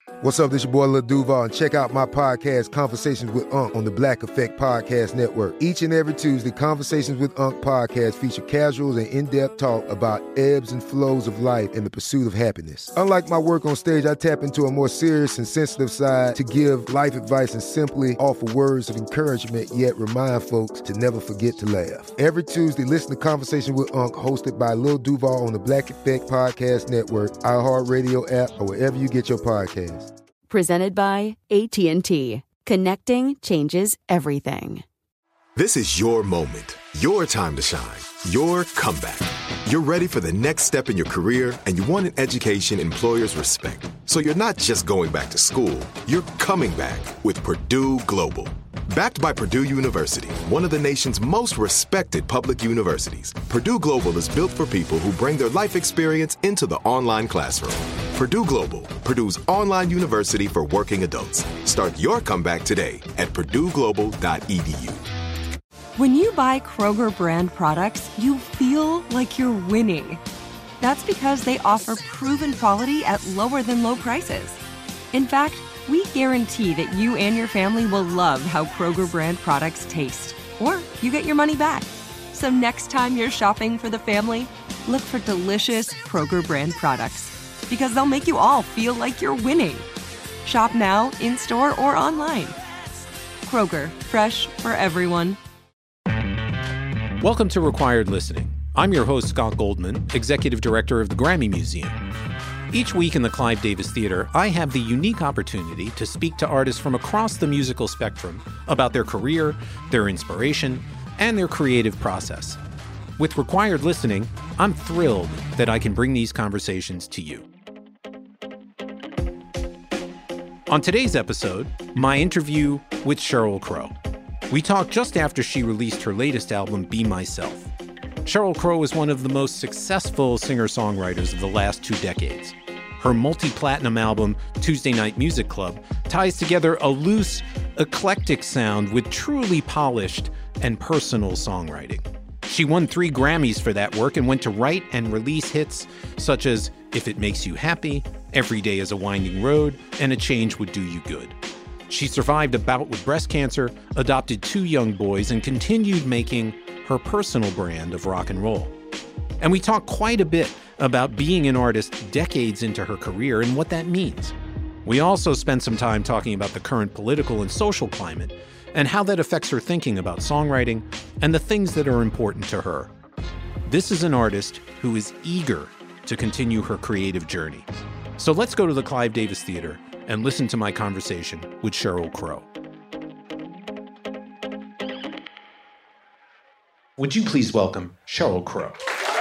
What's up, this your boy Lil Duval, and check out my podcast, Conversations with Unc, on the Black Effect Podcast Network. Each and every Tuesday, Conversations with Unc podcast feature casuals and in-depth talk about ebbs and flows of life and the pursuit of happiness. Unlike my work on stage, I tap into a more serious and sensitive side to give life advice and simply offer words of encouragement, yet remind folks to never forget to laugh. Every Tuesday, listen to Conversations with Unc, hosted by Lil Duval on the Black Effect Podcast Network, iHeartRadio app, or wherever you get your podcasts. Presented by AT&T. Connecting changes everything. This is your moment, your time to shine, your comeback. You're ready for the next step in your career, and you want an education employers respect. So you're not just going back to school, you're coming back with Purdue Global. Backed by Purdue University, one of the nation's most respected public universities, Purdue Global is built for people who bring their life experience into the online classroom. Purdue Global, Purdue's online university for working adults. Start your comeback today at purdueglobal.edu. When you buy Kroger brand products, you feel like you're winning. That's because they offer proven quality at lower than low prices. In fact, we guarantee that you and your family will love how Kroger brand products taste, or you get your money back. So next time you're shopping for the family, look for delicious Kroger brand products, because they'll make you all feel like you're winning. Shop now, in-store, or online. Kroger, fresh for everyone. Welcome to Required Listening. I'm your host, Scott Goldman, Executive Director of the Grammy Museum. Each week in the Clive Davis Theater, I have the unique opportunity to speak to artists from across the musical spectrum about their career, their inspiration, and their creative process. With Required Listening, I'm thrilled that I can bring these conversations to you. On today's episode, my interview with Sheryl Crow. We talked just after she released her latest album, Be Myself. Sheryl Crow is one of the most successful singer-songwriters of the last 2 decades. Her multi-platinum album, Tuesday Night Music Club, ties together a loose, eclectic sound with truly polished and personal songwriting. She won 3 Grammys for that work and went to write and release hits such as If It Makes You Happy, Every Day is a Winding Road, and A Change Would Do You Good. She survived a bout with breast cancer, adopted 2 young boys, and continued making her personal brand of rock and roll. And we talk quite a bit about being an artist decades into her career and what that means. We also spend some time talking about the current political and social climate and how that affects her thinking about songwriting and the things that are important to her. This is an artist who is eager to continue her creative journey. So let's go to the Clive Davis Theater and listen to my conversation with Sheryl Crow. Would you please welcome Sheryl Crow?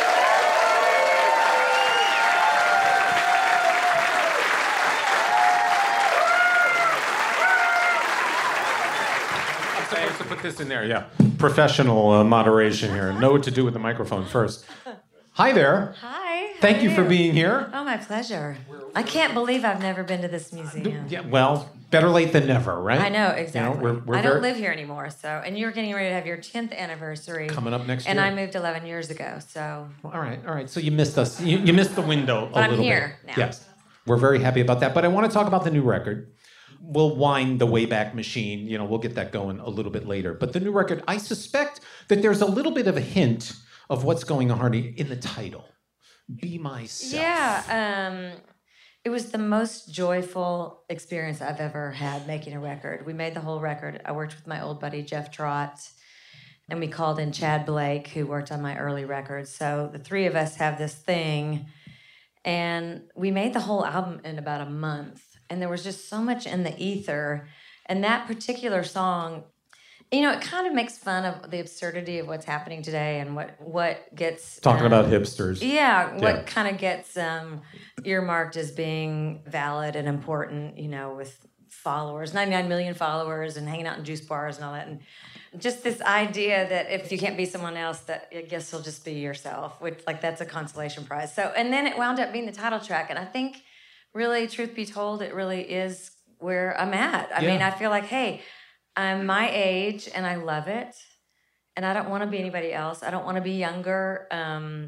I'm supposed to put this in there, yeah. Professional moderation here. Know what to do with the microphone first. Hi there. Hi. Thank you for being here. Oh, my pleasure. I can't believe I've never been to this museum. Yeah, well, better late than never, right? I know, exactly. You know, we're I don't live here anymore, so, and you're getting ready to have your 10th anniversary. Coming up next year. And I moved 11 years ago, so. Well, all right. So you missed us. You missed the window a little bit. But I'm here now. Yes. We're very happy about that. But I want to talk about the new record. We'll wind the Wayback Machine. You know, we'll get that going a little bit later. But the new record, I suspect that there's a little bit of a hint of what's going on in the title. Be Myself. Yeah. It was the most joyful experience I've ever had making a record. We made the whole record. I worked with my old buddy, Jeff Trott, and we called in Chad Blake, who worked on my early records. So the 3 of us have this thing, and we made the whole album in about a month. And there was just so much in the ether. And that particular song, you know, it kind of makes fun of the absurdity of what's happening today and what gets... Talking about hipsters. What kind of gets earmarked as being valid and important, you know, with followers, 99 million followers and hanging out in juice bars and all that. And just this idea that if you can't be someone else, that I guess you'll just be yourself, which, like, that's a consolation prize. So, and then it wound up being the title track. And I think, really, truth be told, it really is where I'm at. I mean, I feel like, hey... I'm my age, and I love it, and I don't want to be anybody else. I don't want to be younger.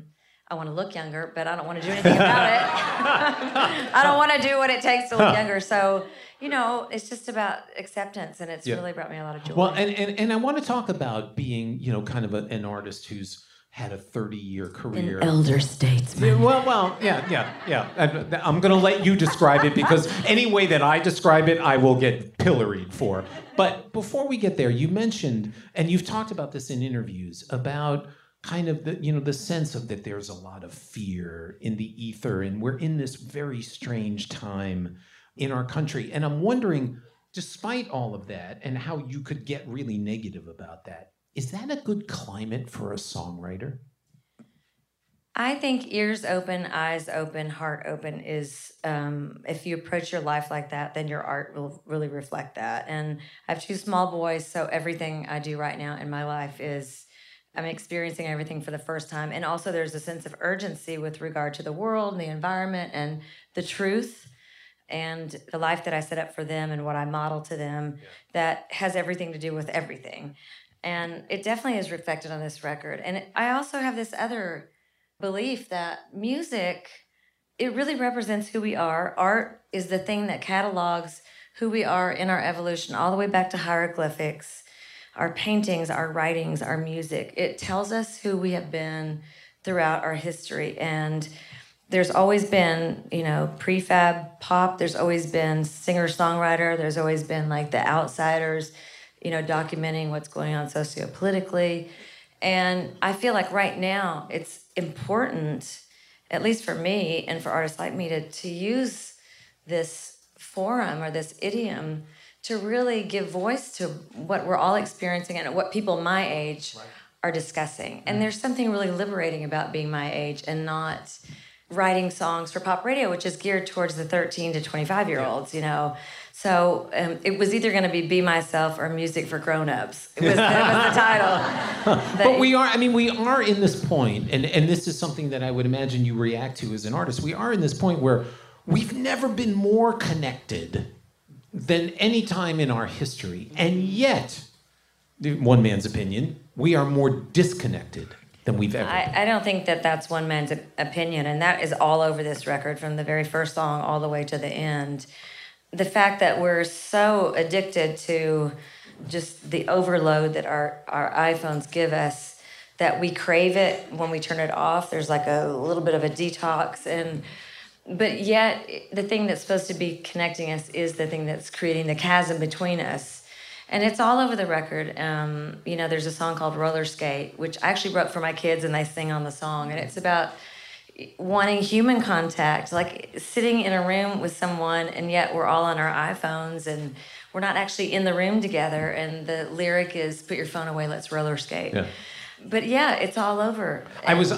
I want to look younger, but I don't want to do anything about it. I don't want to do what it takes to look younger. So, it's just about acceptance, and it's really brought me a lot of joy. Well, and I want to talk about being, kind of an artist who's had a 30-year career. An elder statesman. Yeah. I'm going to let you describe it, because any way that I describe it, I will get pilloried for. But before we get there, you mentioned, and you've talked about this in interviews, about kind of the sense of that there's a lot of fear in the ether, and we're in this very strange time in our country. And I'm wondering, despite all of that and how you could get really negative about that, is that a good climate for a songwriter? I think ears open, eyes open, heart open is, if you approach your life like that, then your art will really reflect that. And I have 2 small boys, so everything I do right now in my life is I'm experiencing everything for the first time. And also there's a sense of urgency with regard to the world and the environment and the truth and the life that I set up for them and what I model to them that has everything to do with everything. And it definitely is reflected on this record. And I also have this other belief that music, it really represents who we are. Art is the thing that catalogs who we are in our evolution, all the way back to hieroglyphics. Our paintings, our writings, our music, it tells us who we have been throughout our history. And there's always been, prefab pop. There's always been singer-songwriter. There's always been like the outsiders, documenting what's going on sociopolitically. And I feel like right now it's important, at least for me and for artists like me, to use this forum or this idiom to really give voice to what we're all experiencing and what people my age are discussing. And there's something really liberating about being my age and not writing songs for pop radio, which is geared towards the 13 to 25-year-olds, So it was either going to be Myself or Music for Grown-Ups. That was the title. But we are in this point, and this is something that I would imagine you react to as an artist. We are in this point where we've never been more connected than any time in our history. And yet, one man's opinion, we are more disconnected than we've ever been. I don't think that that's one man's opinion, and that is all over this record, from the very first song all the way to the end. The fact that we're so addicted to just the overload that our iPhones give us, that we crave it when we turn it off. There's like a little bit of a detox, but yet the thing that's supposed to be connecting us is the thing that's creating the chasm between us. And it's all over the record. There's a song called Roller Skate, which I actually wrote for my kids, and they sing on the song. And it's about wanting human contact, like sitting in a room with someone, and yet we're all on our iPhones, and we're not actually in the room together. And the lyric is, put your phone away, let's roller skate. Yeah. But yeah, it's all over. I was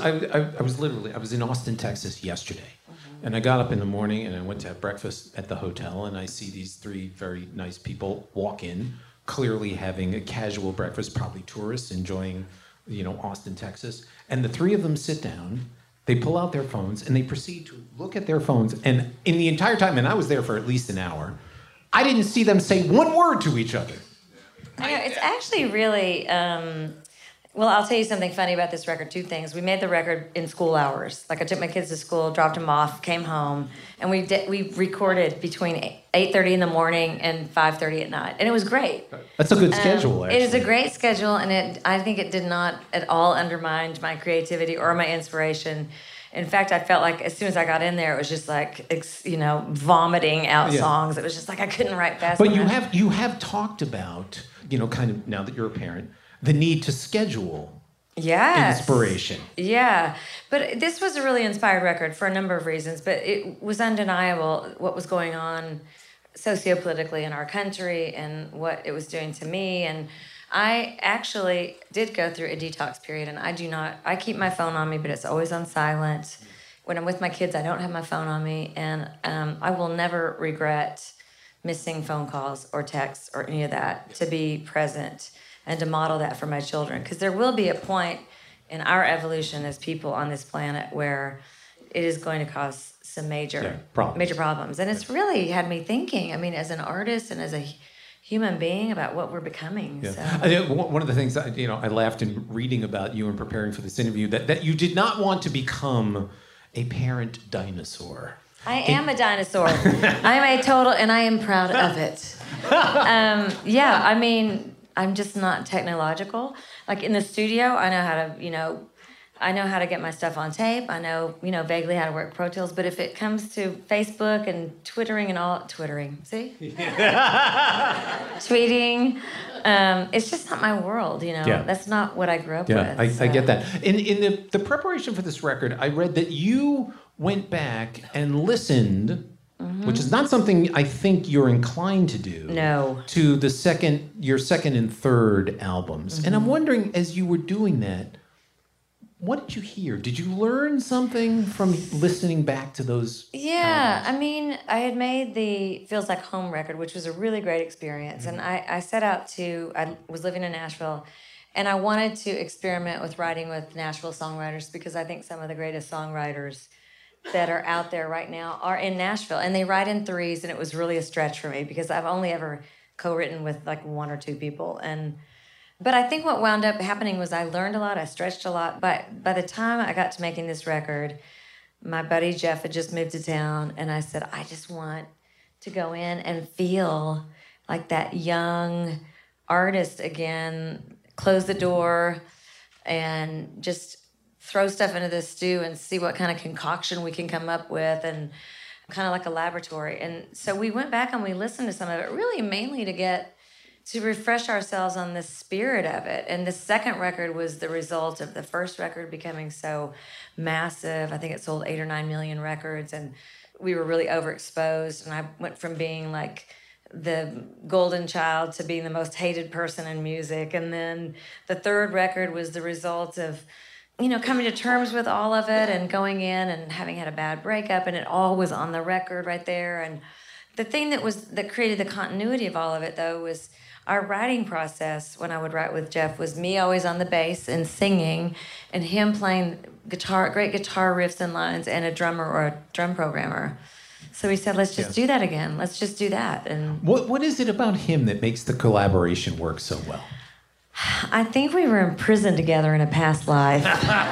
in Austin, Texas yesterday. And I got up in the morning and I went to have breakfast at the hotel, and I see these 3 very nice people walk in, clearly having a casual breakfast, probably tourists enjoying, Austin, Texas. And the 3 of them sit down, they pull out their phones, and they proceed to look at their phones. And in the entire time, and I was there for at least an hour, I didn't see them say one word to each other. It's actually really... Well, I'll tell you something funny about this record. 2 things. We made the record in school hours. Like, I took my kids to school, dropped them off, came home, and we recorded between 8:30 in the morning and 5:30 at night, and it was great. That's a good schedule, actually. It is a great schedule, and I think it did not at all undermine my creativity or my inspiration. In fact, I felt like as soon as I got in there, it was just like, vomiting out songs. It was just like I couldn't write fast enough. But you have talked about, kind of now that you're a parent, the need to schedule inspiration. Yeah. But this was a really inspired record for a number of reasons, but it was undeniable what was going on sociopolitically in our country and what it was doing to me. And I actually did go through a detox period, and I keep my phone on me, but it's always on silent. When I'm with my kids, I don't have my phone on me, and I will never regret missing phone calls or texts or any of that, to be present and to model that for my children. Because there will be a point in our evolution as people on this planet where it is going to cause some major problems. And it's really had me thinking, as an artist and as a human being, about what we're becoming. Yeah. So. One of the things that, I laughed in reading about you and preparing for this interview, that you did not want to become a parent dinosaur. I am a dinosaur. I'm a total, and I am proud of it. Yeah, I mean, I'm just not technological. Like in the studio, I know how to, I know how to get my stuff on tape. I know, vaguely how to work Pro Tools. But if it comes to Facebook and Twittering, see? Tweeting, it's just not my world, Yeah. That's not what I grew up Yeah, with. I get that. In the preparation for this record, I read that you went back and listened, which is not something I think you're inclined to do. No. To your second and third albums. And I'm wondering, as you were doing that, what did you hear? Did you learn something from listening back to those Yeah, albums? I mean, I had made the Feels Like Home record, which was a really great experience. And I set out I was living in Nashville, and I wanted to experiment with writing with Nashville songwriters, because I think some of the greatest songwriters that are out there right now are in Nashville. And they write in threes, and it was really a stretch for me, because I've only ever co-written with like one or two people. But I think what wound up happening was I learned a lot, I stretched a lot. But by the time I got to making this record, my buddy Jeff had just moved to town, and I said, I just want to go in and feel like that young artist again, close the door, and just throw stuff into the stew and see what kind of concoction we can come up with, and kind of like a laboratory. And so we went back and we listened to some of it, really mainly to refresh ourselves on the spirit of it. And the second record was the result of the first record becoming so massive. I think it sold 8 or 9 million records, and we were really overexposed. And I went from being like the golden child to being the most hated person in music. And then the third record was the result of, coming to terms with all of it and going in and having had a bad breakup, and it all was on the record right there. And the thing that created the continuity of all of it, though, was our writing process. When I would write with Jeff, was me always on the bass and singing, and him playing great guitar riffs and lines, and a drummer or a drum programmer. So we said, let's just do that again. Let's just do that. And what is it about him that makes the collaboration work so well? I think we were in prison together in a past life.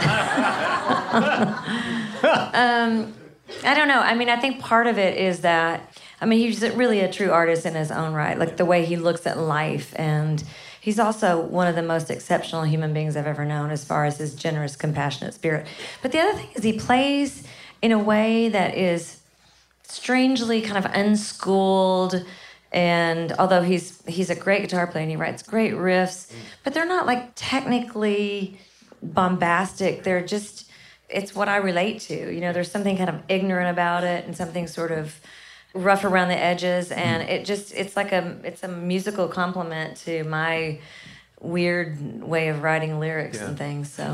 I don't know. I mean, I think part of it is that, he's really a true artist in his own right, like the way he looks at life. And he's also one of the most exceptional human beings I've ever known, as far as his generous, compassionate spirit. But the other thing is he plays in a way that is strangely kind of unschooled. And although he's a great guitar player and he writes great riffs, but they're not like technically bombastic. They're just, it's what I relate to. There's something kind of ignorant about it, and something sort of rough around the edges, and it's a musical complement to my weird way of writing lyrics and things. So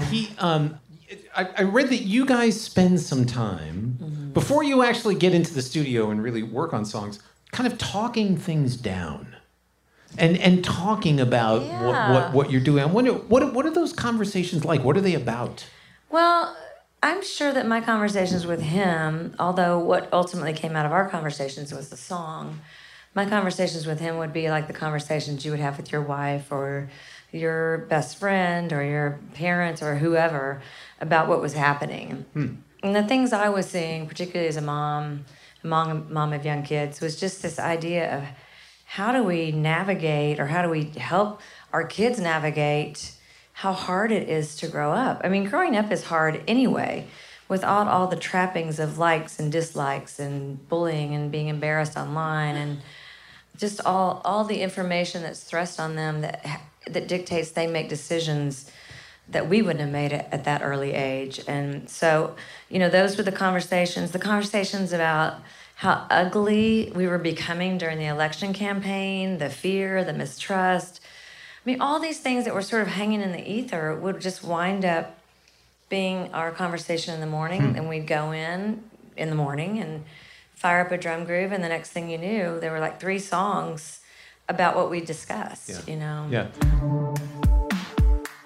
I read that you guys spend some time before you actually get into the studio and really work on songs, kind of talking things down and talking about what you're doing. I wonder, what are those conversations like? What are they about? Well, I'm sure that my conversations with him, although what ultimately came out of our conversations was the song, my conversations with him would be like the conversations you would have with your wife or your best friend or your parents or whoever about what was happening. And the things I was seeing, particularly as a mom of young kids, was just this idea of how do we navigate, or how do we help our kids navigate how hard it is to grow up. Growing up is hard anyway, without all the trappings of likes and dislikes and bullying and being embarrassed online, and just all the information that's thrust on them that dictates they make decisions that we wouldn't have made it at that early age. And so, those were the conversations about how ugly we were becoming during the election campaign, the fear, the mistrust. All these things that were sort of hanging in the ether would just wind up being our conversation in the morning. And we'd go in the morning and fire up a drum groove, and the next thing you knew, there were like 3 songs about what we discussed, Yeah.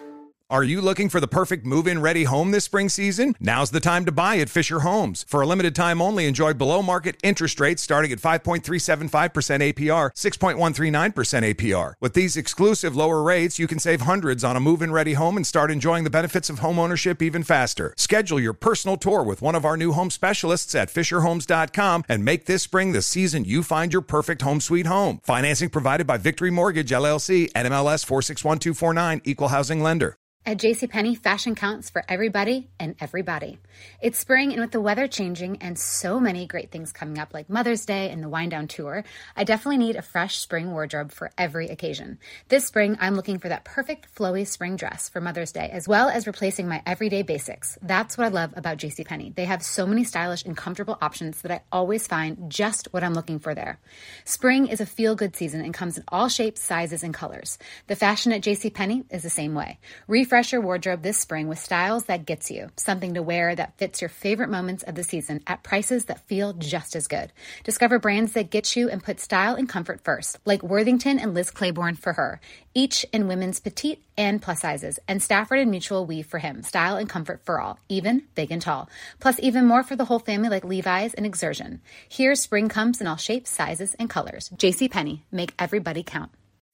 Are you looking for the perfect move-in ready home this spring season? Now's the time to buy at Fisher Homes. For a limited time only, enjoy below-market interest rates starting at 5.375% APR, 6.139% APR. With these exclusive lower rates, you can save hundreds on a move-in ready home and start enjoying the benefits of homeownership even faster. Schedule your personal tour with one of our new home specialists at FisherHomes.com and make this spring the season you find your perfect home sweet home. Financing provided by Victory Mortgage, LLC, NMLS 461249, Equal Housing Lender. At JCPenney, fashion counts for everybody and everybody. It's spring, and with the weather changing and so many great things coming up like Mother's Day and the Wind Down Tour, I definitely need a fresh spring wardrobe for every occasion. This spring, I'm looking for that perfect flowy spring dress for Mother's Day, as well as replacing my everyday basics. That's what I love about JCPenney. They have so many stylish and comfortable options that I always find just what I'm looking for there. Spring is a feel-good season and comes in all shapes, sizes, and colors. The fashion at JCPenney is the same way. Refresh your wardrobe this spring with styles that gets you, something to wear that fits your favorite moments of the season at prices that feel just as good. Discover brands that get you and put style and comfort first, like Worthington and Liz Claiborne for her, each in women's petite and plus sizes, and Stafford and Mutual Weave for him, style and comfort for all, even big and tall. Plus even more for the whole family like Levi's and Exertion. Here, spring comes in all shapes, sizes, and colors. JCPenney, make everybody count.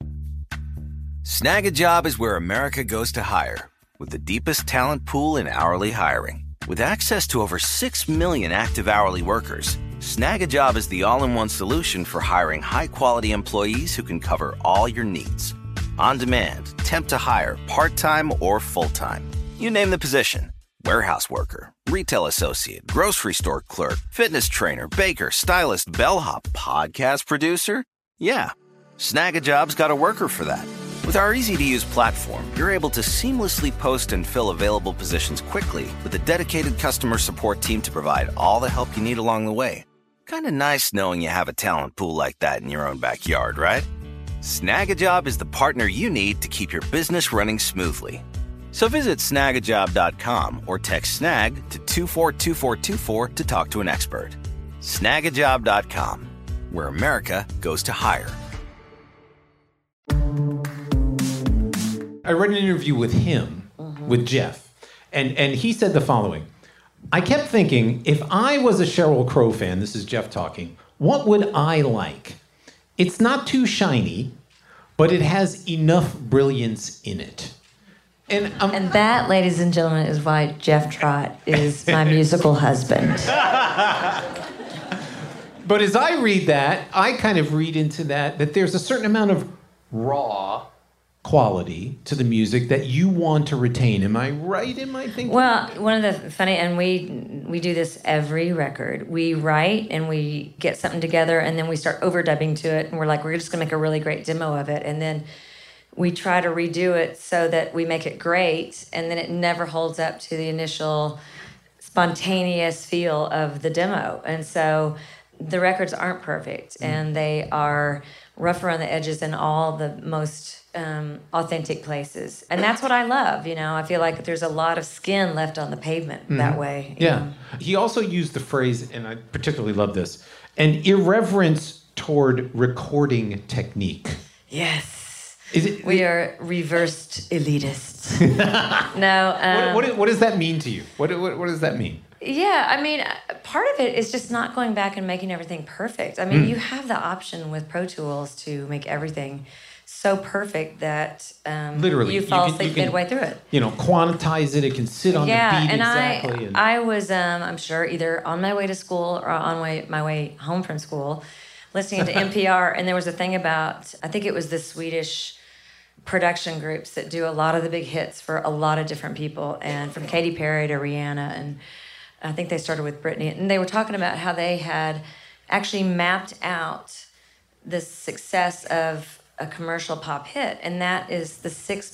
Snag a Job is where America goes to hire, with the deepest talent pool in hourly hiring. With access to over 6 million active hourly workers, Snag a Job is the all-in-one solution for hiring high-quality employees who can cover all your needs. On demand, temp to hire, part-time or full-time. You name the position. Warehouse worker, retail associate, grocery store clerk, fitness trainer, baker, stylist, bellhop, podcast producer. Yeah, Snag a Job's got a worker for that. With our easy-to-use platform, you're able to seamlessly post and fill available positions quickly with a dedicated customer support team to provide all the help you need along the way. Kind of nice knowing you have a talent pool like that in your own backyard, right? Snag a Job is the partner you need to keep your business running smoothly. So visit snagajob.com or text SNAG to 242424 to talk to an expert. Snagajob.com, where America goes to hire. I read an interview with him, with Jeff, and he said the following. I kept thinking, if I was a Sheryl Crow fan, this is Jeff talking, what would I like? It's not too shiny, but it has enough brilliance in it. And that, ladies and gentlemen, is why Jeff Trott is my musical husband. But as I read that, I kind of read into that there's a certain amount of raw quality to the music that you want to retain. Am I right in my thinking? Well, one of the funny, and we do this every record. We write and we get something together and then we start overdubbing to it and we're like, we're just gonna make a really great demo of it. And then we try to redo it so that we make it great, and then it never holds up to the initial spontaneous feel of the demo. And so the records aren't perfect and they are rough around the edges in all the most authentic places. And that's what I love, I feel like there's a lot of skin left on the pavement that way. Yeah. He also used the phrase, and I particularly love this, an irreverence toward recording technique. Yes. We are reversed elitists. No. What does that mean to you? What does that mean? Yeah, I mean, part of it is just not going back and making everything perfect. I mean, you have the option with Pro Tools to make everything so perfect that literally you fall asleep midway through it. Quantize it. It can sit on the beat and exactly. I was, I'm sure, either on my way to school or on my way home from school, listening to NPR, and there was a thing about, I think it was the Swedish production groups that do a lot of the big hits for a lot of different people, and from Katy Perry to Rihanna, and I think they started with Britney, and they were talking about how they had actually mapped out the success of a commercial pop hit, and that is the 6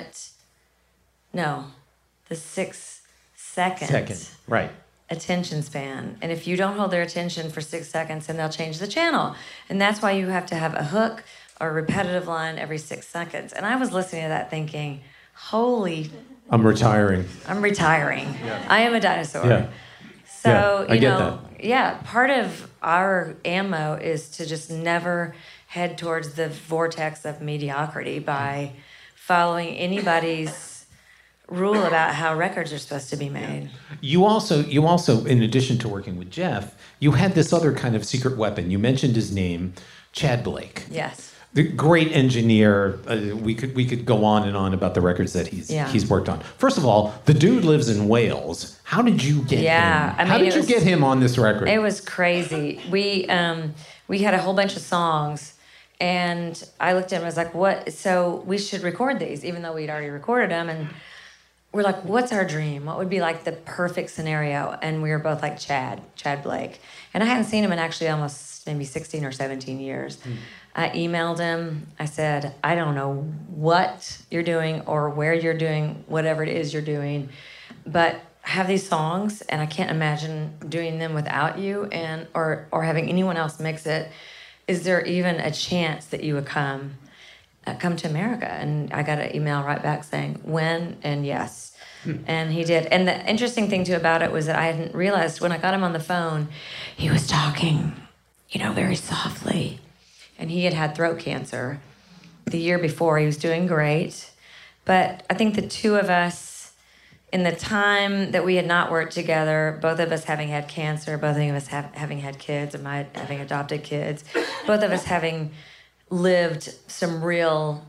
second right attention span. And if you don't hold their attention for 6 seconds, then they'll change the channel. And that's why you have to have a hook or a repetitive line every 6 seconds. And I was listening to that thinking, holy... I'm retiring. Yeah. I am a dinosaur. Yeah. So, I get that. Yeah, part of our ammo is to just never head towards the vortex of mediocrity by following anybody's rule about how records are supposed to be made. You also, in addition to working with Jeff, you had this other kind of secret weapon. You mentioned his name, Chad Blake. Yes. The great engineer. We could go on and on about the records that he's worked on. First of all, the dude lives in Wales. How did you get him? How did you get him on this record? It was crazy. We had a whole bunch of songs, and I looked at him and was like, "What? So we should record these," even though we'd already recorded them. And we're like, "What's our dream? What would be like the perfect scenario?" And we were both like, Chad Blake. And I hadn't seen him in actually almost maybe 16 or 17 years. I emailed him. I said, "I don't know what you're doing or where you're doing whatever it is you're doing, but I have these songs and I can't imagine doing them without you and or having anyone else mix it. Is there even a chance that you would come to America?" And I got an email right back saying when and yes. And he did. And the interesting thing too about it was that I hadn't realized when I got him on the phone, he was talking, very softly. And he had throat cancer the year before. He was doing great. But I think the two of us, in the time that we had not worked together, both of us having had cancer, both of us having had kids, and having adopted kids, both of us having lived some real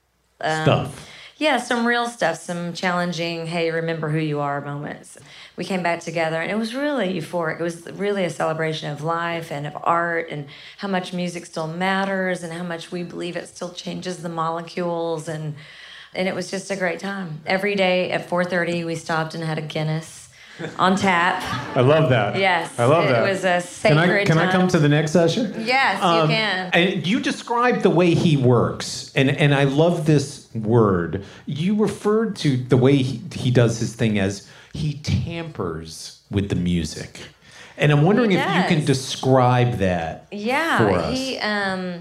stuff. Yeah, some real stuff, some challenging, hey, remember who you are moments. We came back together, and it was really euphoric. It was really a celebration of life and of art and how much music still matters and how much we believe it still changes the molecules. And it was just a great time. Every day at 4:30, we stopped and had a Guinness on tap. I love that. Yes. I love that. It was a sacred Can time. I come to the next session? Yes, you can. And you described the way he works, and I love this word. You referred to the way he does his thing as he tampers with the music. And I'm wondering if you can describe that for us.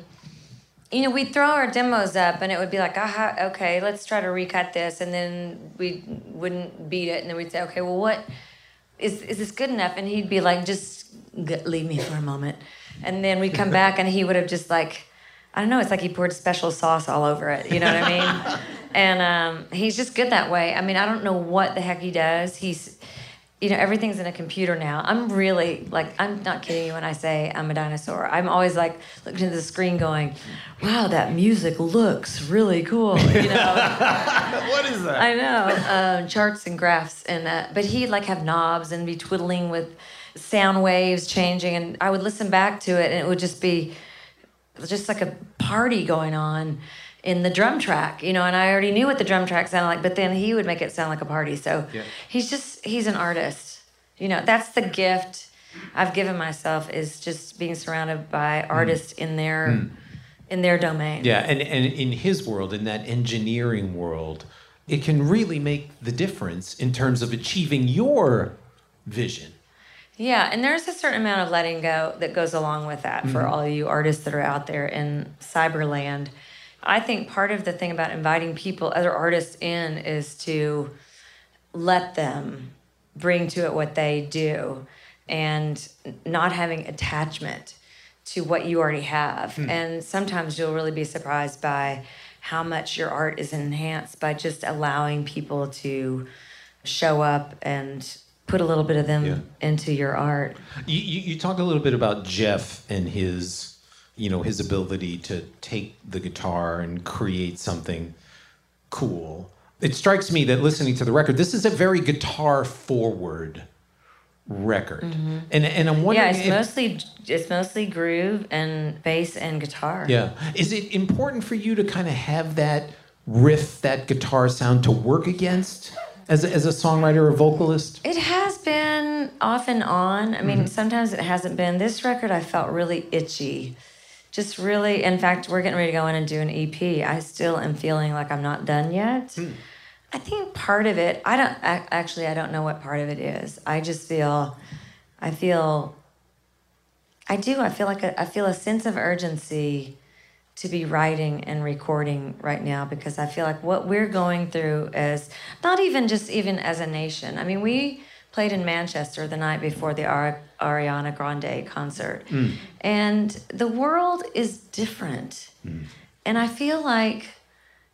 We'd throw our demos up, and it would be like, okay, let's try to recut this, and then we wouldn't beat it, and then we'd say, okay, well, what is this good enough? And he'd be like, just leave me for a moment, and then we'd come back, and he would have just like, I don't know, it's like he poured special sauce all over it, you know what I mean? And he's just good that way. I mean, I don't know what the heck he does. He's, everything's in a computer now. I'm really, I'm not kidding you when I say I'm a dinosaur. I'm always like looking at the screen going, wow, that music looks really cool, What is that? I know, charts and graphs. But he'd have knobs and be twiddling with sound waves changing. And I would listen back to it, and it would just be just like a party going on in the drum track, and I already knew what the drum track sounded like, but then he would make it sound like a party. So he's an artist. That's the gift I've given myself, is just being surrounded by artists in their domain. Yeah, and in his world, in that engineering world, it can really make the difference in terms of achieving your vision. Yeah, and there's a certain amount of letting go that goes along with that for all you artists that are out there in cyberland. I think part of the thing about inviting other artists in, is to let them bring to it what they do and not having attachment to what you already have. And sometimes you'll really be surprised by how much your art is enhanced by just allowing people to show up and put a little bit of them into your art. You talked a little bit about Jeff and his ability to take the guitar and create something cool. It strikes me that listening to the record, this is a very guitar-forward record. And I'm wondering it's mostly groove and bass and guitar. Yeah. Is it important for you to kind of have that riff, that guitar sound to work against as a songwriter or vocalist? It has been off and on. I mean, sometimes it hasn't been. This record I felt really itchy. Just really, in fact, we're getting ready to go in and do an EP. I still am feeling like I'm not done yet. I think part of it, I don't know what part of it is. I feel a sense of urgency to be writing and recording right now, because I feel like what we're going through as, not even as a nation. I mean, we played in Manchester the night before the Ariana Grande concert. And the world is different. And I feel like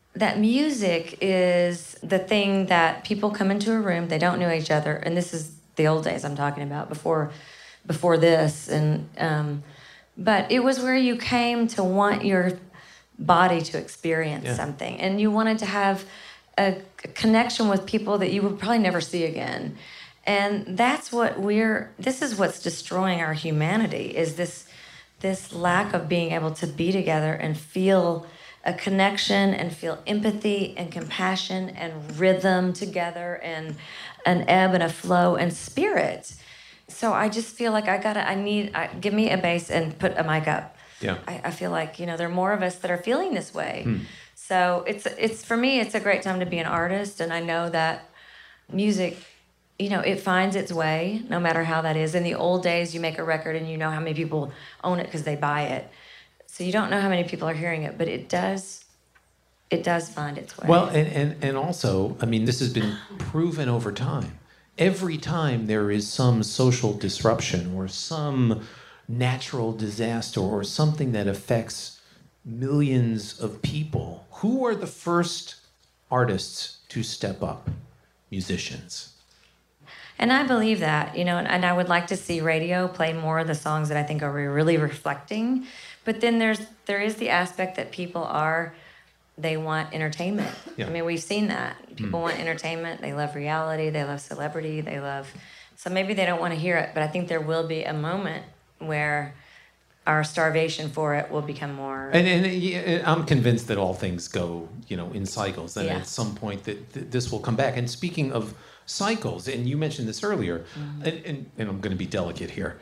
that music is the thing that people come into a room, they don't know each other, and this is the old days I'm talking about, before this, and but it was where you came to want your body to experience something, and you wanted to have a connection with people that you would probably never see again. And that's what this is what's destroying our humanity, is this lack of being able to be together and feel a connection and feel empathy and compassion and rhythm together and an ebb and a flow and spirit. So I just feel like give me a bass and put a mic up. Yeah. I feel like, there are more of us that are feeling this way. So it's for me, it's a great time to be an artist. And I know that music, it finds its way, no matter how that is. In the old days, you make a record and you know how many people own it because they buy it. So you don't know how many people are hearing it, but it does find its way. Well, and also, I mean, this has been proven over time. Every time there is some social disruption or some natural disaster or something that affects millions of people, who are the first artists to step up? Musicians. And I believe that, and I would like to see radio play more of the songs that I think are really reflecting. But then there is the aspect that they want entertainment. Yeah. I mean, we've seen that. People want entertainment. They love reality. They love celebrity. So maybe they don't want to hear it, but I think there will be a moment where our starvation for it will become more. And I'm convinced that all things go, in cycles, and at some point that this will come back. And speaking of cycles, and you mentioned this earlier, and I'm going to be delicate here.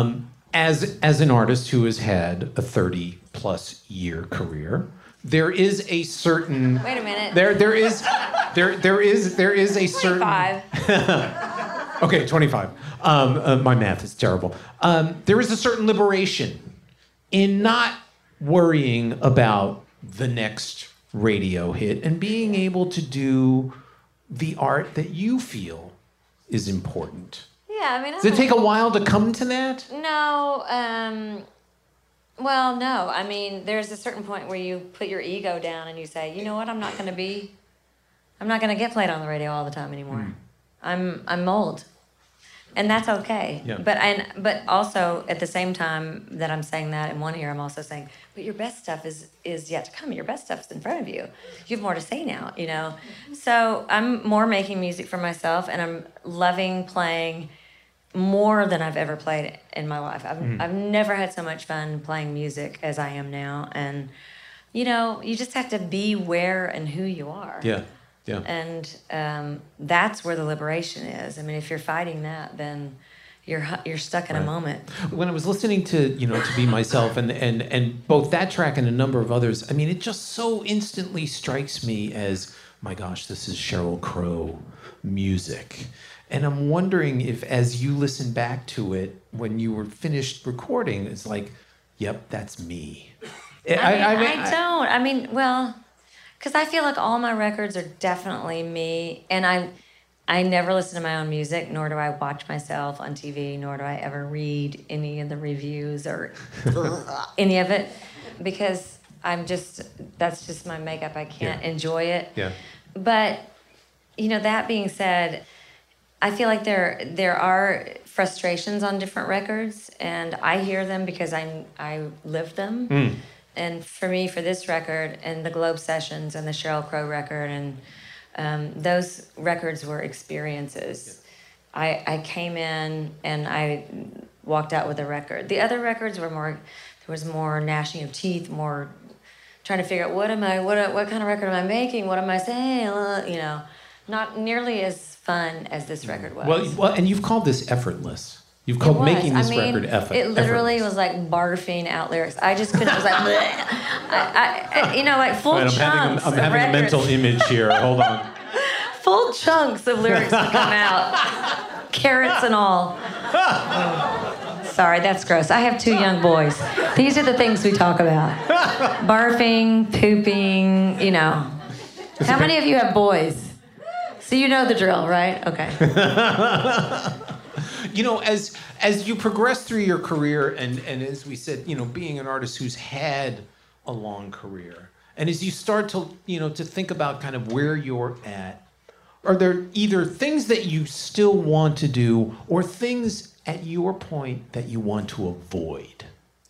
As an artist who has had a 30+ year career, there is a certain. Wait a minute. There is a certain. 25. Okay, 25. My math is terrible. There is a certain liberation in not worrying about the next radio hit and being able to do the art that you feel is important. Yeah, I mean. Does it take a while to come to that? No. Well, no. I mean, there's a certain point where you put your ego down and you say, you know what? I'm not going to get played on the radio all the time anymore. I'm old, and that's okay. Yeah. But also at the same time that I'm saying that, in one ear I'm also saying, but your best stuff is yet to come. Your best stuff's in front of you. You have more to say now. So I'm more making music for myself, and I'm loving playing more than I've ever played in my life. I've never had so much fun playing music as I am now. And, you just have to be where and who you are. Yeah, yeah. And that's where the liberation is. I mean, if you're fighting that, then you're stuck in a moment. When I was listening to, To Be Myself and both that track and a number of others, I mean, it just so instantly strikes me as, my gosh, this is Sheryl Crow music. And I'm wondering if, as you listen back to it, when you were finished recording, it's like, yep, that's me. I mean, because I feel like all my records are definitely me. And I never listen to my own music, nor do I watch myself on TV, nor do I ever read any of the reviews or any of it, because that's just my makeup. I can't enjoy it. Yeah. But, that being said, I feel like there are frustrations on different records, and I hear them because I lived them. And for me, for this record and the Globe Sessions and the Sheryl Crow record, and those records were experiences. I came in and I walked out with a record. The other records were there was more gnashing of teeth, more trying to figure out what kind of record am I making? What am I saying? Not nearly as fun as this record was. Well, and you've called this effortless. You've called making this record effortless. It literally was like barfing out lyrics. I just couldn't. It was like, like full chunks. I'm having a mental image here. Hold on. Full chunks of lyrics would come out, carrots and all. Sorry, that's gross. I have 2 young boys. These are the things we talk about: barfing, pooping. How many of you have boys? So you know the drill, right? Okay. As you progress through your career, and as we said, being an artist who's had a long career, And as you start to, to think about kind of where you're at, are there either things that you still want to do or things at your point that you want to avoid?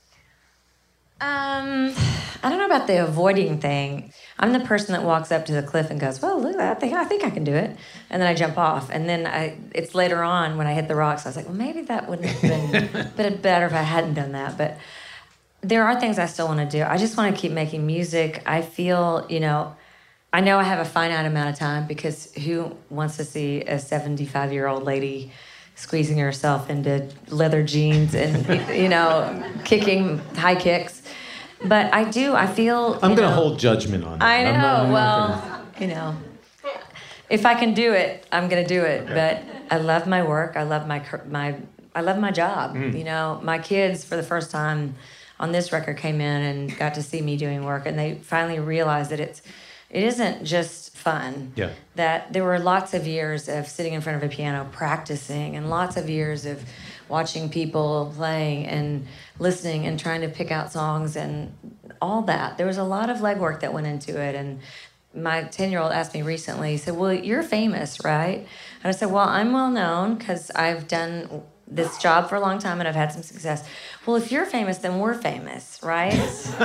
I don't know about the avoiding thing. I'm the person that walks up to the cliff and goes, well, look at that. I think I can do it. And then I jump off. And then it's later on when I hit the rocks, I was like, well, maybe that wouldn't have been better if I hadn't done that. But there are things I still want to do. I just want to keep making music. I feel, I know I have a finite amount of time because who wants to see a 75-year-old lady squeezing herself into leather jeans and, kicking high kicks? But I feel... I'm going to hold judgment on that. I know. If I can do it, I'm going to do it. Okay. But I love my work. I love I love my job. My kids, for the first time on this record, came in and got to see me doing work, and they finally realized that it isn't just fun. Yeah. That there were lots of years of sitting in front of a piano practicing, and lots of years of watching people playing and listening and trying to pick out songs and all that. There was a lot of legwork that went into it. And my 10-year-old asked me recently, he said, well, you're famous, right? And I said, well, I'm well known because I've done this job for a long time and I've had some success. Well, if you're famous, then we're famous, right?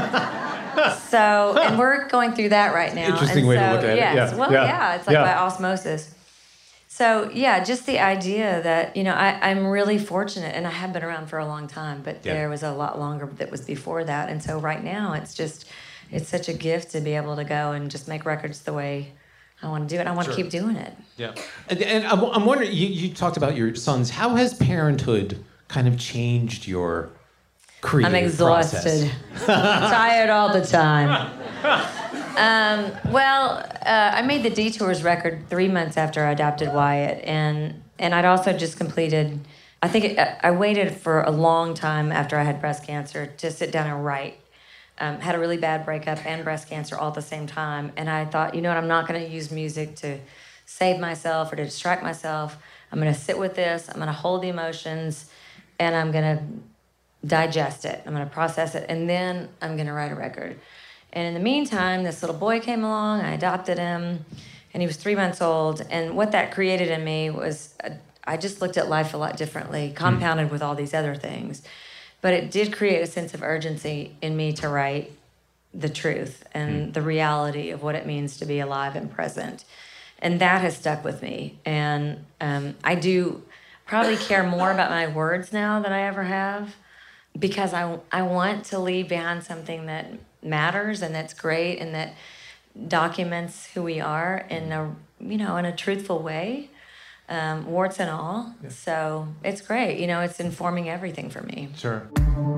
And we're going through that right now. Interesting way to look at it. Yes. Well, it's like by osmosis. So, just the idea that, I'm really fortunate, and I have been around for a long time, but there was a lot longer that was before that. And so right now, it's such a gift to be able to go and just make records the way I want to do it. I want to keep doing it. Yeah. And I'm wondering, you talked about your sons. How has parenthood kind of changed your creative I'm exhausted. Tired all the time. I made the Detours record 3 months after I adopted Wyatt, and I'd also just completed. I waited for a long time after I had breast cancer to sit down and write. Had a really bad breakup and breast cancer all at the same time, and I thought, I'm not going to use music to save myself or to distract myself. I'm going to sit with this. I'm going to hold the emotions, and I'm going to digest it. I'm going to process it, and then I'm going to write a record. And in the meantime, this little boy came along. I adopted him, and he was 3 months old. And what that created in me was I just looked at life a lot differently, compounded with all these other things. But it did create a sense of urgency in me to write the truth and the reality of what it means to be alive and present. And that has stuck with me. And I do probably care more about my words now than I ever have, because I want to leave behind something that matters and that's great and that documents who we are in a truthful way, warts and all. Yeah. So it's great. It's informing everything for me. Sure.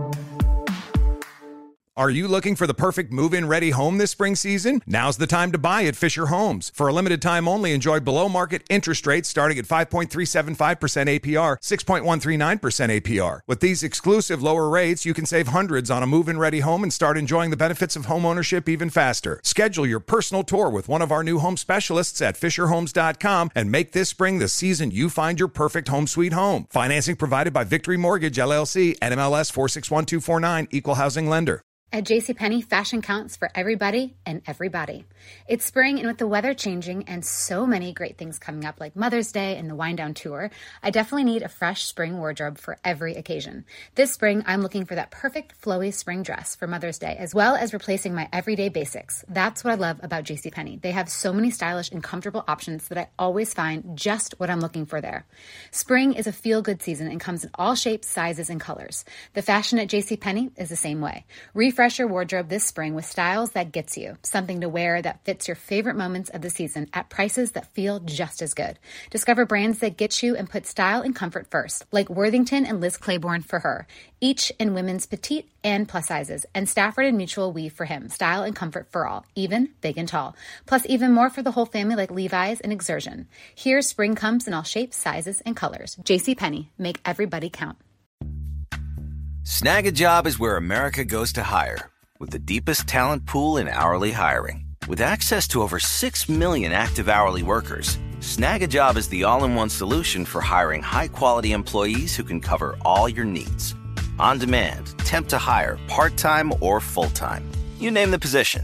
Are you looking for the perfect move-in ready home this spring season? Now's the time to buy at Fisher Homes. For a limited time only, enjoy below-market interest rates starting at 5.375% APR, 6.139% APR. With these exclusive lower rates, you can save hundreds on a move-in ready home and start enjoying the benefits of homeownership even faster. Schedule your personal tour with one of our new home specialists at FisherHomes.com and make this spring the season you find your perfect home sweet home. Financing provided by Victory Mortgage, LLC, NMLS 461249, Equal Housing Lender. At JCPenney, fashion counts for everybody and everybody. It's spring, and with the weather changing and so many great things coming up like Mother's Day and the Wind Down Tour, I definitely need a fresh spring wardrobe for every occasion. This spring, I'm looking for that perfect flowy spring dress for Mother's Day, as well as replacing my everyday basics. That's what I love about JCPenney. They have so many stylish and comfortable options that I always find just what I'm looking for there. Spring is a feel-good season and comes in all shapes, sizes, and colors. The fashion at JCPenney is the same way. Refresh your wardrobe this spring with styles that gets you, something to wear that fits your favorite moments of the season at prices that feel just as good. Discover brands that get you and put style and comfort first, like Worthington and Liz Claiborne for her, each in women's petite and plus sizes, and Stafford and Mutual Weave for him, style and comfort for all, even big and tall. Plus even more for the whole family like Levi's and Exertion. Here, spring comes in all shapes, sizes, and colors. JCPenney, make everybody count. Snag a Job is where America goes to hire, with the deepest talent pool in hourly hiring. With access to over 6 million active hourly workers, Snag a Job is the all-in-one solution for hiring high-quality employees who can cover all your needs. On demand, temp to hire, part-time or full-time. You name the position.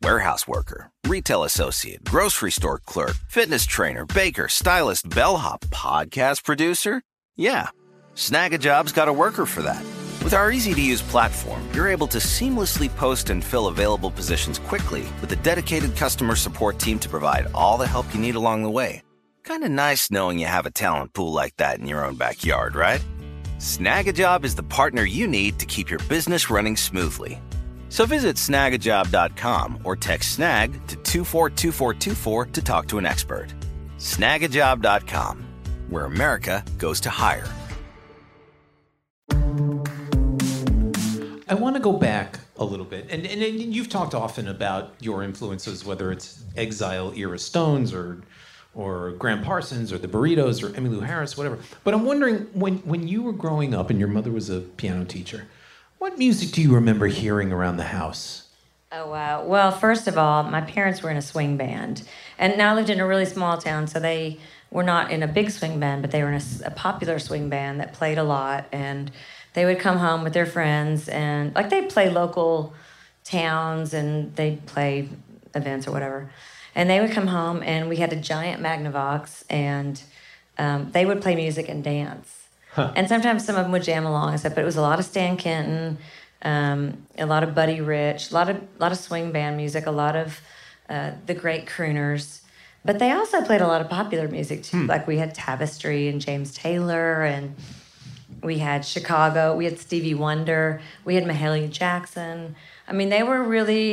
warehouse worker, retail associate, grocery store clerk, fitness trainer, baker, stylist, bellhop, podcast producer? Yeah, Snag-a-Job's got a worker for that. With our easy-to-use platform, you're able to seamlessly post and fill available positions quickly with a dedicated customer support team to provide all the help you need along the way. Kind of nice knowing you have a talent pool like that in your own backyard, right? Snag-a-Job is the partner you need to keep your business running smoothly. So visit snagajob.com or text snag to 242424 to talk to an expert. Snagajob.com, where America goes to hire. I want to go back a little bit, and you've talked often about your influences, whether it's Exile-era Stones or Graham Parsons or the Burritos or Emmylou Harris, whatever. But I'm wondering, when you were growing up and your mother was a piano teacher, what music do you remember hearing around the house? Oh, wow. Well, first of all, my parents were in a swing band. And now I lived in a really small town, so they were not in a big swing band, but they were in a popular swing band that played a lot. And they would come home with their friends, and like they'd play local towns and they'd play events or whatever. And they would come home, and we had a giant Magnavox, and they would play music and dance. Huh. And sometimes some of them would jam along and stuff, but it was a lot of Stan Kenton, a lot of Buddy Rich, a lot of swing band music, a lot of the great crooners. But they also played a lot of popular music too. Like we had Tapestry and James Taylor, and we had Chicago, we had Stevie Wonder, we had Mahalia Jackson. I mean, they were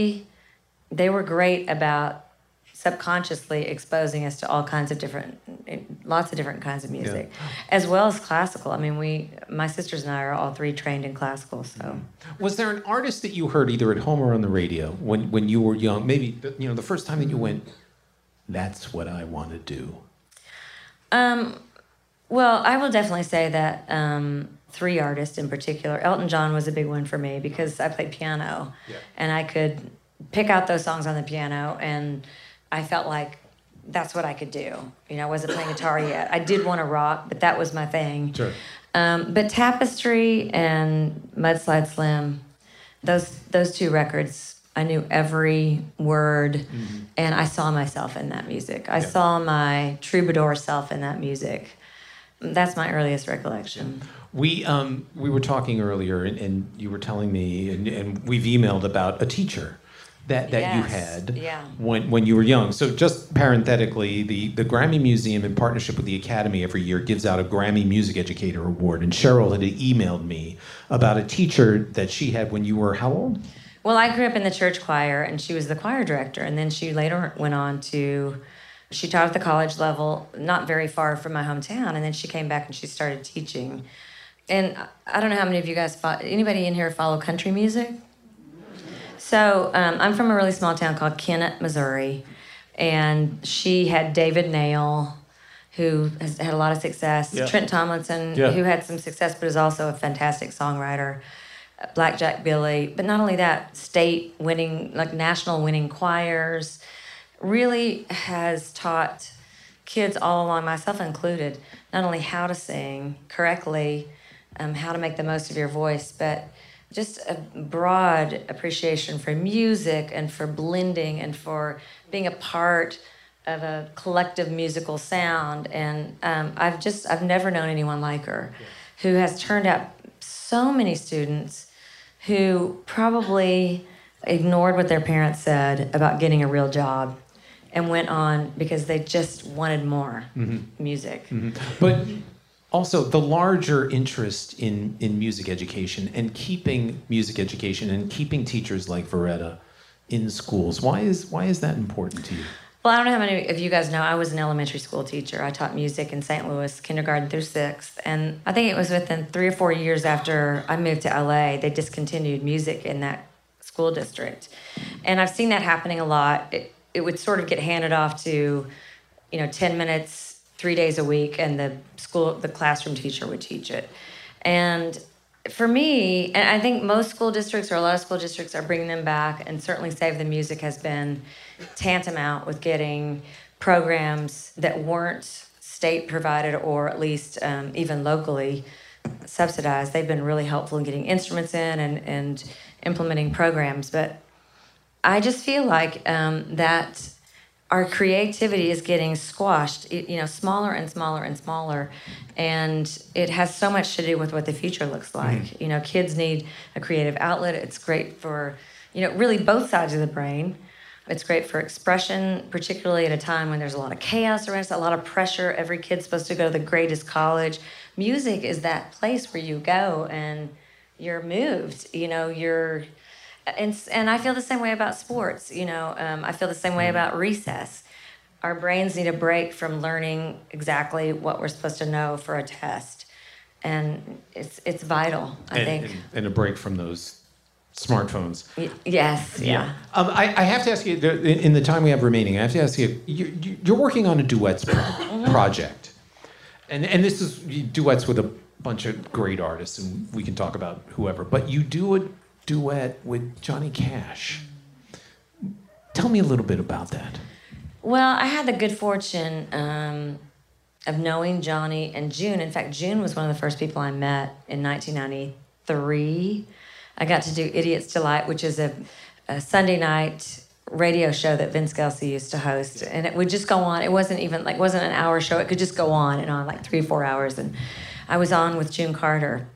great about subconsciously exposing us to all kinds of lots of different kinds of music, as well as classical. I mean, my sisters and I are all three trained in classical, so. Was there an artist that you heard either at home or on the radio when you were young, maybe, the first time that you went, that's what I want to do? Well, I will definitely say that three artists in particular. Elton John was a big one for me because I played piano, and I could pick out those songs on the piano, and I felt like that's what I could do. I wasn't playing guitar yet. I did want to rock, but that was my thing. Sure. But Tapestry and Mudslide Slim, those two records, I knew every word, and I saw myself in that music. I saw my troubadour self in that music. That's my earliest recollection. We were talking earlier, and you were telling me, and we've emailed about a teacher that you had when you were young. So just parenthetically, the Grammy Museum, in partnership with the Academy, every year gives out a Grammy Music Educator Award. And Cheryl had emailed me about a teacher that she had when you were how old? Well, I grew up in the church choir, and she was the choir director. And then she later went on to... She taught at the college level, not very far from my hometown, and then she came back and she started teaching. And I don't know how many of you guys anybody in here follow country music? So I'm from a really small town called Kennett, Missouri, and she had David Nail, who has had a lot of success, Trent Tomlinson, who had some success but is also a fantastic songwriter, Blackjack Billy, but not only that, state winning, like national winning choirs, really has taught kids all along, myself included, not only how to sing correctly, how to make the most of your voice, but just a broad appreciation for music and for blending and for being a part of a collective musical sound. And I've never known anyone like her, who has turned out so many students who probably ignored what their parents said about getting a real job and went on because they just wanted more music. But also the larger interest in music education and keeping music education and keeping teachers like Veretta in schools. Why is that important to you? Well, I don't know how many of you guys know, I was an elementary school teacher. I taught music in St. Louis, kindergarten through 6th. And I think it was within 3 or 4 years after I moved to LA, they discontinued music in that school district. And I've seen that happening a lot. It would sort of get handed off to, 10 minutes, 3 days a week, and the classroom teacher would teach it. And for me, and I think most school districts or a lot of school districts are bringing them back, and certainly Save the Music has been tantamount with getting programs that weren't state provided or at least even locally subsidized. They've been really helpful in getting instruments in and implementing programs. But I just feel like that our creativity is getting squashed, smaller and smaller and smaller. And it has so much to do with what the future looks like. Kids need a creative outlet. It's great for, really both sides of the brain. It's great for expression, particularly at a time when there's a lot of chaos around us, a lot of pressure. Every kid's supposed to go to the greatest college. Music is that place where you go and you're moved, and I feel the same way about sports, I feel the same way about recess. Our brains need a break from learning exactly what we're supposed to know for a test. And it's vital, I think. And a break from those smartphones. Yes, yeah. I have to ask you, in the time we have remaining, I have to ask you, you're working on a duets project. And this is duets with a bunch of great artists, and we can talk about whoever. But you do a duet with Johnny Cash. Tell me a little bit about that. Well, I had the good fortune of knowing Johnny and June. In fact, June was one of the first people I met in 1993. I got to do Idiot's Delight, which is a Sunday night radio show that Vince Kelsey used to host. And it would just go on. It wasn't even wasn't an hour show. It could just go on and on, like 3 or 4 hours. And I was on with June Carter.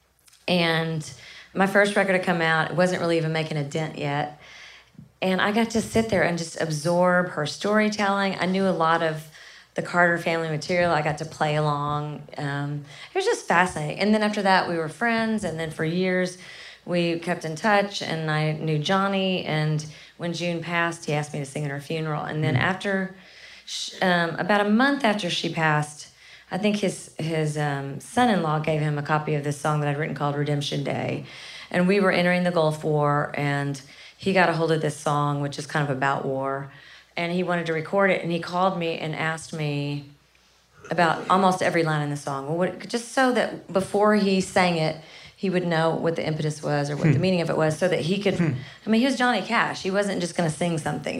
And my first record had come out. It wasn't really even making a dent yet. And I got to sit there and just absorb her storytelling. I knew a lot of the Carter family material. I got to play along. It was just fascinating. And then after that, we were friends. And then for years, we kept in touch. And I knew Johnny. And when June passed, he asked me to sing at her funeral. And then after, about a month after she passed, I think his son-in-law gave him a copy of this song that I'd written called Redemption Day. And we were entering the Gulf War, and he got a hold of this song, which is kind of about war, and he wanted to record it, and he called me and asked me about almost every line in the song, just so that before he sang it, he would know what the impetus was or what the meaning of it was, so that he could, he was Johnny Cash. He wasn't just going to sing something,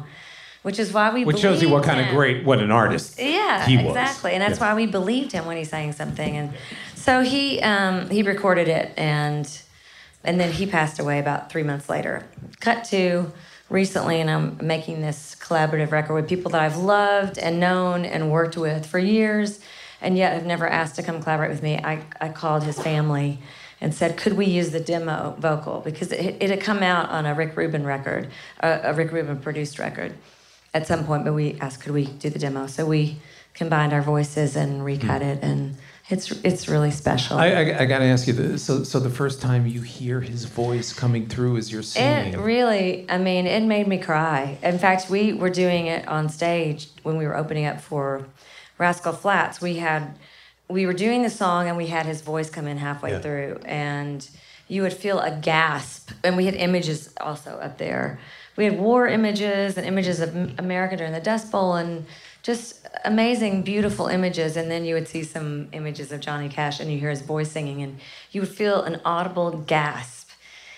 which is why we Which shows you what kind of what an artist he was. Exactly, and that's why we believed him when he sang something. And so he recorded it, and then he passed away about 3 months later. Cut to recently, and I'm making this collaborative record with people that I've loved and known and worked with for years, and yet have never asked to come collaborate with me. I called his family and said, could we use the demo vocal? Because it had come out on a Rick Rubin record, a Rick Rubin produced record at some point, but we asked, could we do the demo? So we combined our voices and recut it, and it's really special. I got to ask you, so the first time you hear his voice coming through as you're singing. It really, it made me cry. In fact, we were doing it on stage when we were opening up for Rascal Flatts. We were doing the song, and we had his voice come in halfway through, and you would feel a gasp. And we had images also up there. We had war images and images of America during the Dust Bowl, and just amazing, beautiful images. And then you would see some images of Johnny Cash, and you hear his voice singing, and you would feel an audible gasp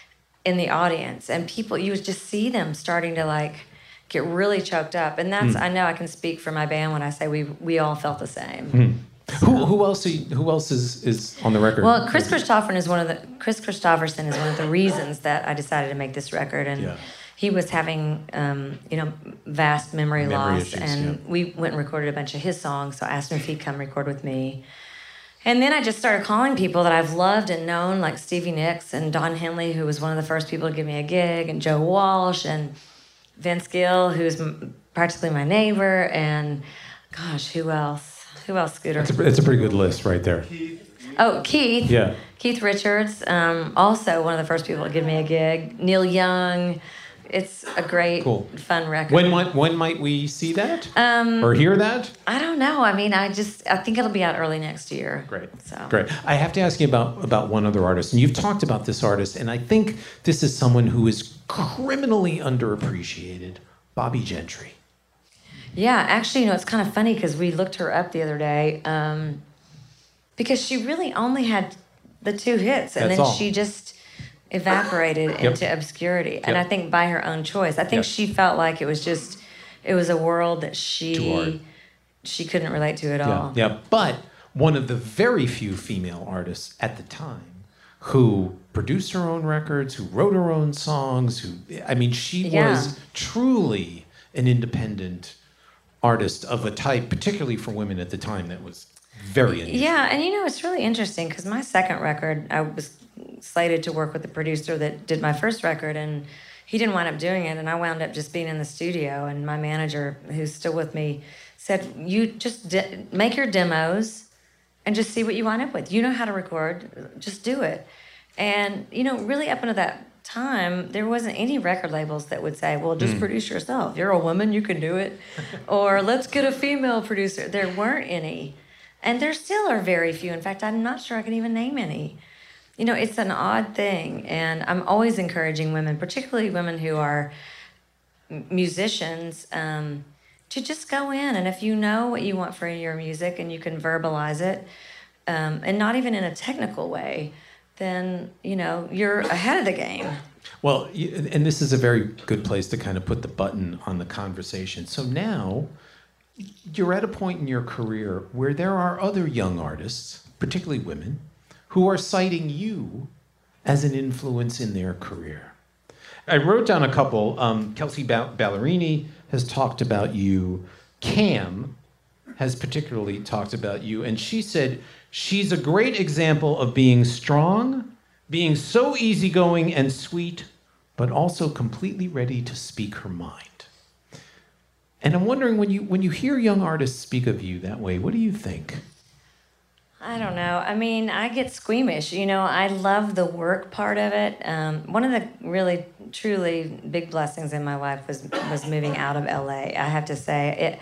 in the audience. And people, you would just see them starting to get really choked up. And that's, I know I can speak for my band when I say we all felt the same. So. Who else is on the record? Well, Chris Christopherson is one of the reasons that I decided to make this record. And he was having, vast memory loss, issues, and we went and recorded a bunch of his songs. So I asked him if he'd come record with me. And then I just started calling people that I've loved and known, like Stevie Nicks and Don Henley, who was one of the first people to give me a gig, and Joe Walsh and Vince Gill, who's practically my neighbor, and gosh, who else? Scooter? It's a pretty good list right there. Keith. Yeah. Keith Richards, also one of the first people to give me a gig. Neil Young. It's a great, fun record. When might we see that? Or hear that? I don't know. I think it'll be out early next year. Great. Great. I have to ask you about one other artist. And you've talked about this artist, and I think this is someone who is criminally underappreciated, Bobbie Gentry. Yeah, actually, it's kind of funny because we looked her up the other day because she really only had the 2 hits, and then she just evaporated into obscurity. And I think by her own choice. I think she felt like it was a world that she couldn't relate to at all. Yeah, but one of the very few female artists at the time who produced her own records, who wrote her own songs, she was truly an independent artist of a type, particularly for women at the time, that was very unusual. Yeah, and it's really interesting because my second record, I was slated to work with the producer that did my first record, and he didn't wind up doing it, and I wound up just being in the studio, and my manager, who's still with me, said, you just make your demos and just see what you wind up with. You know how to record, just do it. And, really up until that time, there wasn't any record labels that would say, well, just produce yourself. You're a woman, you can do it. Or let's get a female producer. There weren't any. And there still are very few. In fact, I'm not sure I can even name any. It's an odd thing. And I'm always encouraging women, particularly women who are musicians, to just go in. And if you know what you want for your music and you can verbalize it, and not even in a technical way, then, you're ahead of the game. Well, and this is a very good place to kind of put the button on the conversation. So now you're at a point in your career where there are other young artists, particularly women, who are citing you as an influence in their career. I wrote down a couple. Kelsea Ballerini has talked about you. Cam has particularly talked about you. And she said she's a great example of being strong, being so easygoing and sweet, but also completely ready to speak her mind. And I'm wondering, when you hear young artists speak of you that way, what do you think? I don't know. I get squeamish. I love the work part of it. One of the really, truly big blessings in my life was moving out of LA. I have to say it.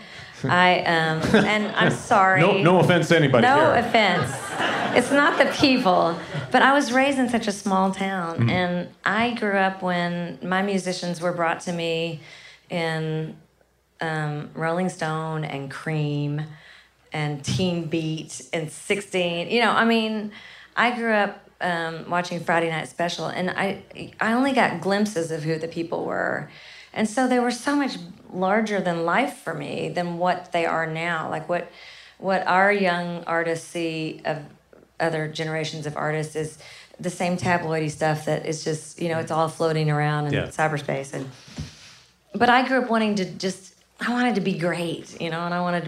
And I'm sorry. No offense to anybody here. No offense. It's not the people, but I was raised in such a small town, and I grew up when my musicians were brought to me in Rolling Stone and Cream and Teen Beat and 16. I grew up watching Friday Night Special, and I only got glimpses of who the people were. And so they were so much larger than life for me than what they are now. Like what our young artists see of other generations of artists is the same tabloidy stuff that is just, it's all floating around in cyberspace. But I grew up wanting to I wanted to be great, and I wanted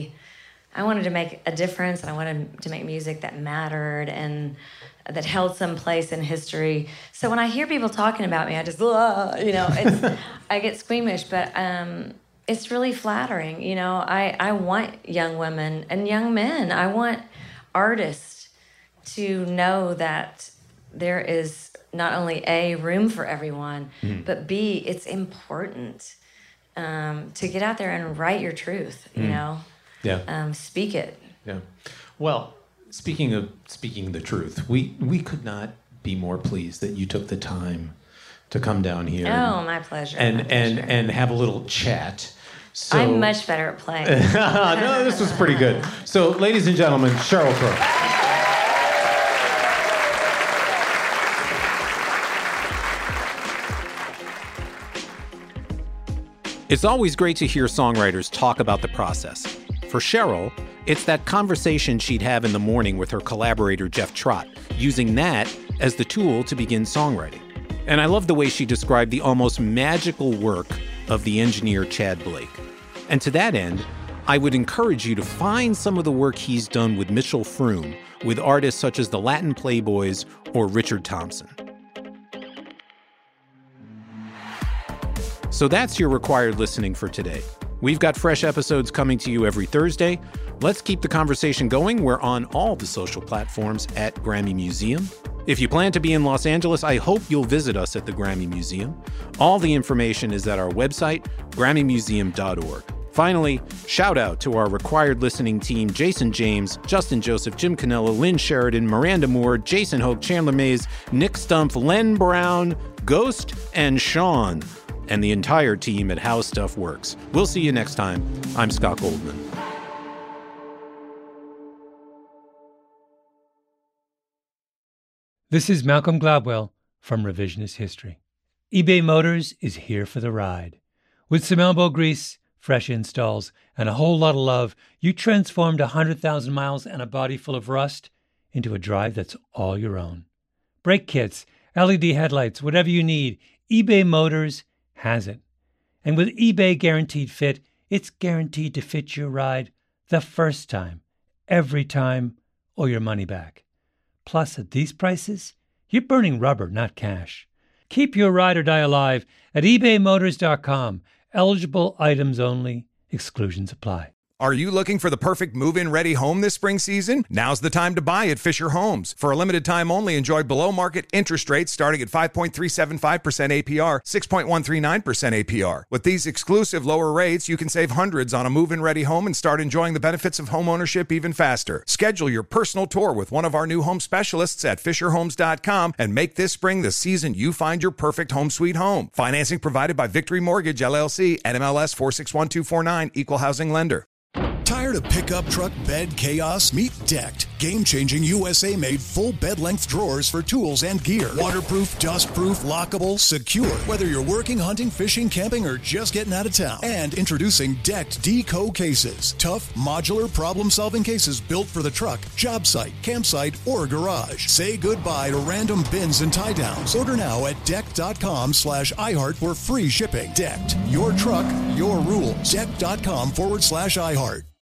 to make a difference, and I wanted to make music that mattered and that held some place in history. So when I hear people talking about me, I just, I get squeamish, but it's really flattering. I want young women and young men. I want artists to know that there is not only A, room for everyone, but B, it's important to get out there and write your truth, speak it. Yeah. Well, speaking the truth, we could not be more pleased that you took the time to come down here. Oh, my pleasure. And have a little chat. So, I'm much better at playing. No, this was pretty good. So, ladies and gentlemen, Sheryl Crow. It's always great to hear songwriters talk about the process. For Sheryl, it's that conversation she'd have in the morning with her collaborator, Jeff Trott, using that as the tool to begin songwriting. And I love the way she described the almost magical work of the engineer Chad Blake. And to that end, I would encourage you to find some of the work he's done with Mitchell Froom, with artists such as the Latin Playboys or Richard Thompson. So that's your required listening for today. We've got fresh episodes coming to you every Thursday. Let's keep the conversation going. We're on all the social platforms at Grammy Museum. If you plan to be in Los Angeles, I hope you'll visit us at the Grammy Museum. All the information is at our website, grammymuseum.org. Finally, shout out to our required listening team, Jason James, Justin Joseph, Jim Cannella, Lynn Sheridan, Miranda Moore, Jason Hoke, Chandler Mays, Nick Stumpf, Len Brown, Ghost, and Sean, and the entire team at How Stuff Works. We'll see you next time. I'm Scott Goldman. This is Malcolm Gladwell from Revisionist History. eBay Motors is here for the ride. With some elbow grease, fresh installs, and a whole lot of love, you transformed 100,000 miles and a body full of rust into a drive that's all your own. brake kits, LED headlights, whatever you need, eBay Motors has it. And with eBay Guaranteed Fit, it's guaranteed to fit your ride the first time, every time, or your money back. Plus, at these prices, you're burning rubber, not cash. Keep your ride or die alive at ebaymotors.com. Eligible items only. Exclusions apply. Are you looking for the perfect move-in ready home this spring season? Now's the time to buy at Fisher Homes. For a limited time only, enjoy below-market interest rates starting at 5.375% APR, 6.139% APR. With these exclusive lower rates, you can save hundreds on a move-in ready home and start enjoying the benefits of home ownership even faster. Schedule your personal tour with one of our new home specialists at FisherHomes.com and make this spring the season you find your perfect home sweet home. Financing provided by Victory Mortgage, LLC, NMLS 461249, Equal Housing Lender. Tired of pickup truck bed chaos? Meet Decked. Game-changing USA-made full bed-length drawers for tools and gear. Waterproof, dust-proof, lockable, secure. Whether you're working, hunting, fishing, camping, or just getting out of town. And introducing Decked Deco cases. Tough, modular, problem-solving cases built for the truck, job site, campsite, or garage. Say goodbye to random bins and tie-downs. Order now at decked.com/iHeart for free shipping. Decked. Your truck, your rules. Decked.com/iHeart.